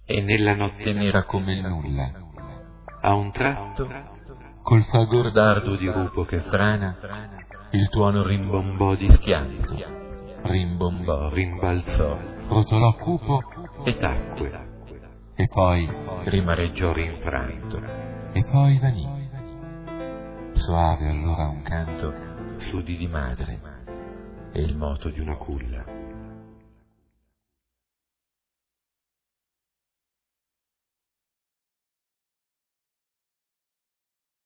E nella notte nera come il nulla, a un tratto, col fragor dardo di rupo che frana, il tuono rimbombò di schianto, rimbombò, rimbalzò, rotolò cupo e tacque, e poi rimareggiò rinfranto, e poi vanì. Soave allora un canto s'udì di madre e il moto di una culla.